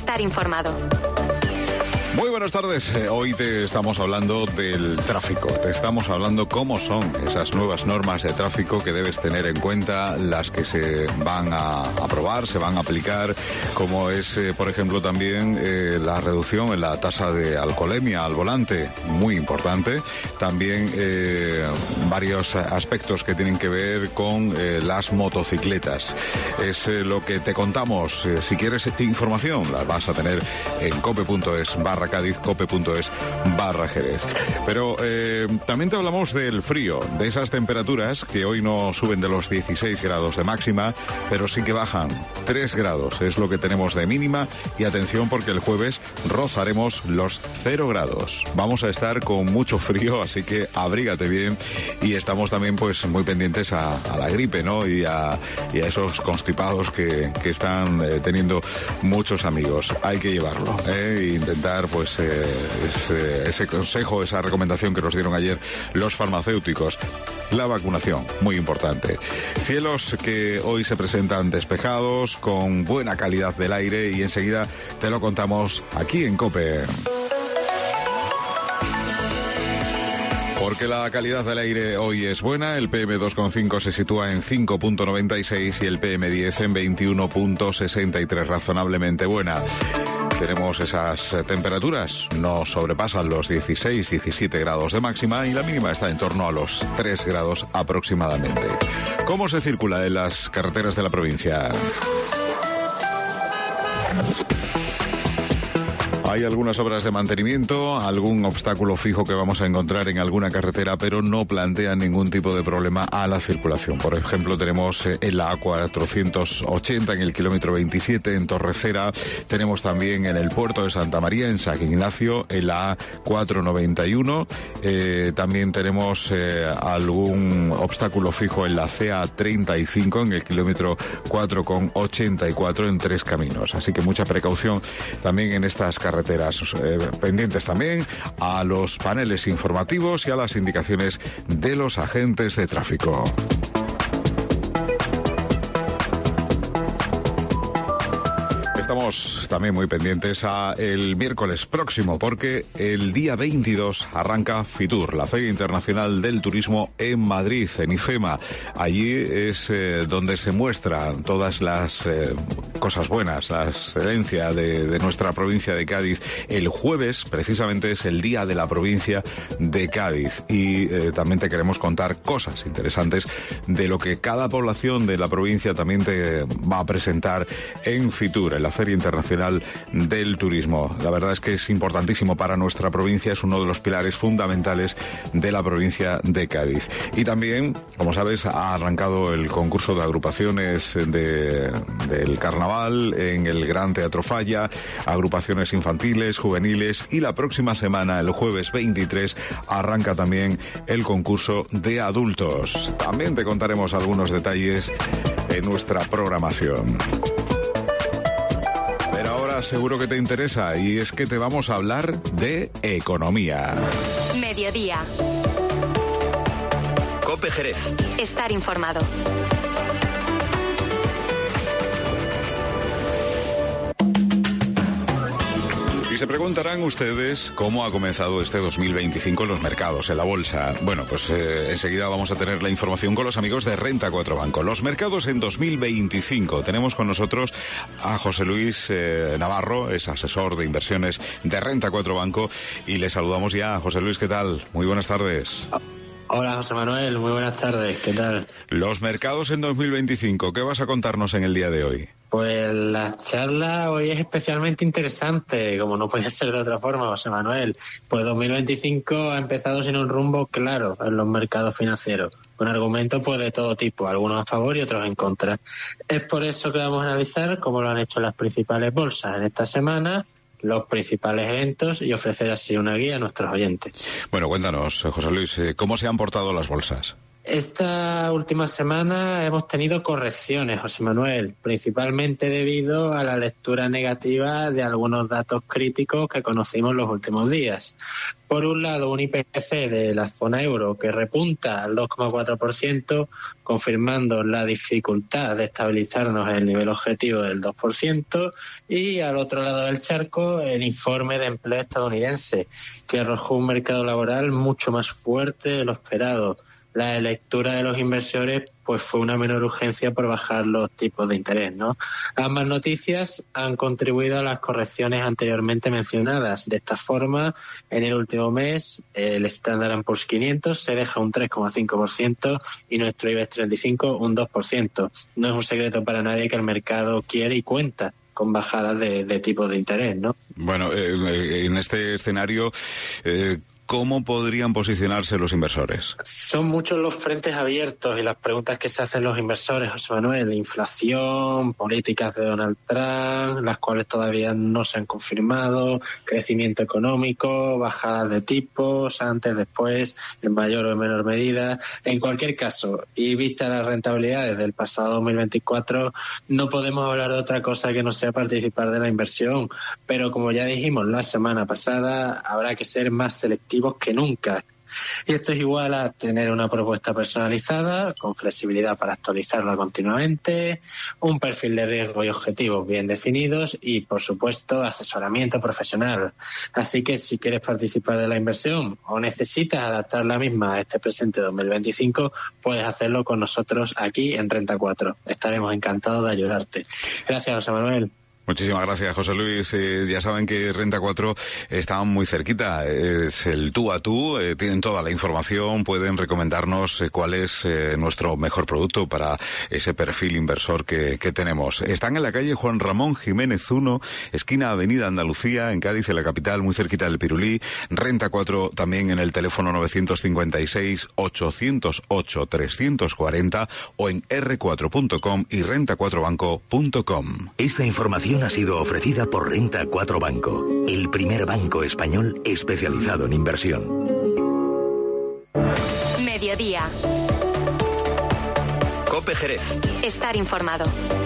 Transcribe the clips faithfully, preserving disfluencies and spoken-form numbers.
Estar informado. Muy buenas tardes. Eh, hoy te estamos hablando del tráfico. Te estamos hablando cómo son esas nuevas normas de tráfico que debes tener en cuenta, las que se van a aprobar, se van a aplicar, como es, eh, por ejemplo, también eh, la reducción en la tasa de alcoholemia al volante, muy importante. También eh, varios aspectos que tienen que ver con eh, las motocicletas. Es eh, lo que te contamos. Eh, si quieres información, la vas a tener en cope punto es barra Cádiz, cope punto es barra Jerez. Pero eh, también te hablamos del frío, de esas temperaturas que hoy no suben de los dieciséis grados de máxima, pero sí que bajan tres grados, es lo que tenemos de mínima. Y atención, porque el jueves rozaremos los cero grados. Vamos a estar con mucho frío, así que abrígate bien. Y estamos también pues muy pendientes a, a la gripe, ¿no? Y a, y a esos constipados que, que están eh, teniendo muchos amigos. Hay que llevarlo, ¿eh? E intentar pues eh, ese, ese consejo, esa recomendación que nos dieron ayer los farmacéuticos. La vacunación, muy importante. Cielos que hoy se presentan despejados, con buena calidad del aire, y enseguida te lo contamos aquí en COPE. Porque la calidad del aire hoy es buena. El P M dos coma cinco se sitúa en cinco punto noventa y seis y el P M diez en veintiuno punto sesenta y tres, razonablemente buena. Tenemos esas temperaturas, no sobrepasan los dieciséis, diecisiete grados de máxima, y la mínima está en torno a los tres grados aproximadamente. ¿Cómo se circula en las carreteras de la provincia? Hay algunas obras de mantenimiento, algún obstáculo fijo que vamos a encontrar en alguna carretera, pero no plantean ningún tipo de problema a la circulación. Por ejemplo, tenemos en la A cuatrocientos ochenta, en el kilómetro veintisiete, en Torrecera. Tenemos también en el puerto de Santa María, en San Ignacio, en la A cuatrocientos noventa y uno. Eh, también tenemos eh, algún obstáculo fijo en la C A treinta y cinco, en el kilómetro cuatro coma ochenta y cuatro, en Tres Caminos. Así que mucha precaución también en estas carreteras. Carreteras, eh, pendientes también a los paneles informativos y a las indicaciones de los agentes de tráfico. Estamos también muy pendientes a el miércoles próximo, porque el día veintidós arranca FITUR, la Feria Internacional del Turismo en Madrid, en IFEMA. Allí es eh, donde se muestran todas las eh, cosas buenas, la excelencia de, de nuestra provincia de Cádiz. El jueves, precisamente, es el día de la provincia de Cádiz, y eh, también te queremos contar cosas interesantes de lo que cada población de la provincia también te va a presentar en FITUR, en la Feria Internacional del Turismo. La verdad es que es importantísimo para nuestra provincia, es uno de los pilares fundamentales de la provincia de Cádiz. Y también, como sabes, ha arrancado el concurso de agrupaciones de, del carnaval en el Gran Teatro Falla, agrupaciones infantiles, juveniles, y la próxima semana, el jueves veintitrés, arranca también el concurso de adultos. También te contaremos algunos detalles en nuestra programación. Seguro que te interesa, y es que te vamos a hablar de economía. Mediodía. COPE Jerez. Estar informado. Y se preguntarán ustedes cómo ha comenzado este dos mil veinticinco en los mercados, en la bolsa. Bueno, pues eh, enseguida vamos a tener la información con los amigos de Renta cuatro Banco. Los mercados en dos mil veinticinco. Tenemos con nosotros a José Luis eh, Navarro, es asesor de inversiones de Renta cuatro Banco, y le saludamos ya. José Luis, ¿qué tal? Muy buenas tardes. Hola, José Manuel, muy buenas tardes, ¿qué tal? Los mercados en dos mil veinticinco, ¿qué vas a contarnos en el día de hoy? Pues la charla hoy es especialmente interesante, como no podía ser de otra forma, José Manuel. Pues dos mil veinticinco ha empezado sin un rumbo claro en los mercados financieros, con argumentos pues de todo tipo, algunos a favor y otros en contra. Es por eso que vamos a analizar cómo lo han hecho las principales bolsas en esta semana, los principales eventos, y ofrecer así una guía a nuestros oyentes. Bueno, cuéntanos, José Luis, ¿cómo se han portado las bolsas? Esta última semana hemos tenido correcciones, José Manuel, principalmente debido a la lectura negativa de algunos datos críticos que conocimos los últimos días. Por un lado, un I P C de la zona euro que repunta al dos coma cuatro por ciento, confirmando la dificultad de estabilizarnos en el nivel objetivo del dos por ciento, y al otro lado del charco, el informe de empleo estadounidense, que arrojó un mercado laboral mucho más fuerte de lo esperado. La lectura de los inversores pues fue una menor urgencia por bajar los tipos de interés, ¿no? Ambas noticias han contribuido a las correcciones anteriormente mencionadas. De esta forma, en el último mes, el Standard and Poor's quinientos se deja un tres coma cinco por ciento y nuestro IBEX treinta y cinco un dos por ciento. No es un secreto para nadie que el mercado quiere y cuenta con bajadas de, de tipos de interés, ¿no? Bueno, eh, en este escenario, eh, ¿cómo podrían posicionarse los inversores? Son muchos los frentes abiertos y las preguntas que se hacen los inversores, José Manuel. Inflación, políticas de Donald Trump, las cuales todavía no se han confirmado, crecimiento económico, bajadas de tipos, antes, después, en mayor o en menor medida. En cualquier caso, y vista las rentabilidades del pasado dos mil veinticuatro, no podemos hablar de otra cosa que no sea participar de la inversión. Pero como ya dijimos la semana pasada, habrá que ser más selectivos que nunca. Y esto es igual a tener una propuesta personalizada, con flexibilidad para actualizarla continuamente, un perfil de riesgo y objetivos bien definidos y, por supuesto, asesoramiento profesional. Así que si quieres participar de la inversión o necesitas adaptar la misma a este presente dos mil veinticinco, puedes hacerlo con nosotros aquí en Renta cuatro. Estaremos encantados de ayudarte. Gracias, José Manuel. Muchísimas gracias, José Luis. Eh, ya saben que Renta cuatro está muy cerquita. Es el tú a tú. Eh, tienen toda la información. Pueden recomendarnos eh, cuál es eh, nuestro mejor producto para ese perfil inversor que, que tenemos. Están en la calle Juan Ramón Jiménez uno, esquina Avenida Andalucía, en Cádiz, en la capital, muy cerquita del Pirulí. Renta cuatro también en el teléfono nueve cinco seis, ocho cero ocho, tres cuatro cero o en erre cuatro punto com y renta cuatro banco punto com. Esta información ha sido ofrecida por Renta cuatro Banco, el primer banco español especializado en inversión. Mediodía. COPE Jerez. Estar informado.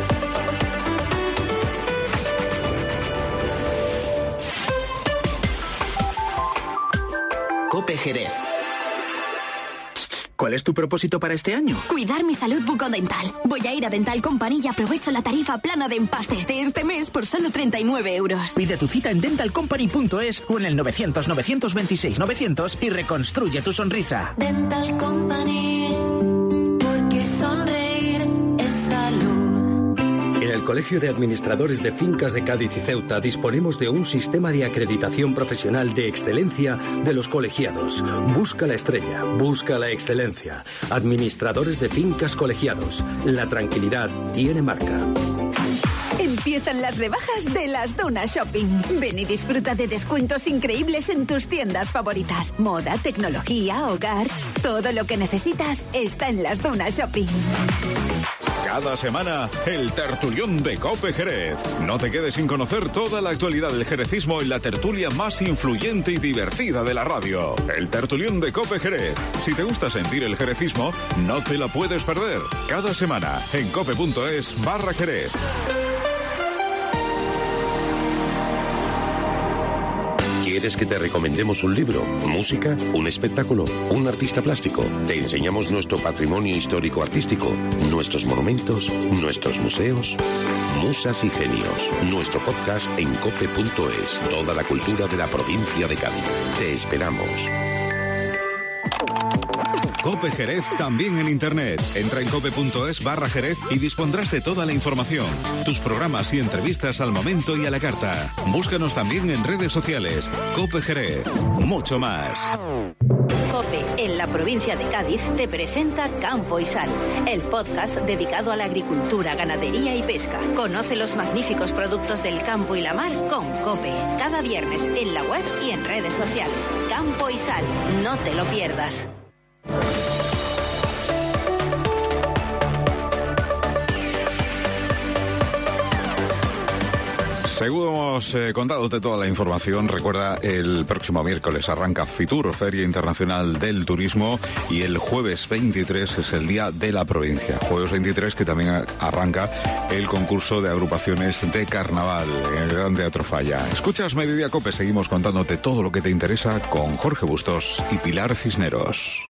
COPE Jerez. ¿Cuál es tu propósito para este año? Cuidar mi salud bucodental. Voy a ir a Dental Company y aprovecho la tarifa plana de empastes de este mes por solo treinta y nueve euros. Pide tu cita en dental company punto es o en el novecientos, novecientos veintiséis, novecientos y reconstruye tu sonrisa. Dental Company, porque sonreír es salud. En el Colegio de Administradores de Fincas de Cádiz y Ceuta disponemos de un sistema de acreditación profesional de excelencia de los colegiados. Busca la estrella, busca la excelencia. Administradores de Fincas Colegiados. La tranquilidad tiene marca. Empiezan las rebajas de Las Dunas Shopping. Ven y disfruta de descuentos increíbles en tus tiendas favoritas. Moda, tecnología, hogar. Todo lo que necesitas está en Las Dunas Shopping. Cada semana, el tertulión de COPE Jerez. No te quedes sin conocer toda la actualidad del jerecismo en la tertulia más influyente y divertida de la radio. El tertulión de COPE Jerez. Si te gusta sentir el jerecismo, no te la puedes perder. Cada semana, en cope punto es barra Jerez. ¿Quieres que te recomendemos un libro, música, un espectáculo, un artista plástico? Te enseñamos nuestro patrimonio histórico-artístico, nuestros monumentos, nuestros museos. Musas y Genios, nuestro podcast en cope punto es. Toda la cultura de la provincia de Cádiz. Te esperamos. COPE Jerez también en internet. Entra en cope punto es barra Jerez y dispondrás de toda la información. Tus programas y entrevistas al momento y a la carta. Búscanos también en redes sociales. COPE Jerez. Mucho más. COPE, en la provincia de Cádiz, te presenta Campo y Sal, el podcast dedicado a la agricultura, ganadería y pesca. Conoce los magníficos productos del campo y la mar con COPE. Cada viernes en la web y en redes sociales. Campo y Sal. No te lo pierdas. Seguimos eh, contándote toda la información. Recuerda, el próximo miércoles arranca Fitur, Feria Internacional del Turismo, y el jueves veintitrés es el Día de la Provincia. Jueves veintitrés que también arranca el concurso de agrupaciones de carnaval en el Gran Teatro Falla. Escuchas Mediodía Cope, seguimos contándote todo lo que te interesa con Jorge Bustos y Pilar Cisneros.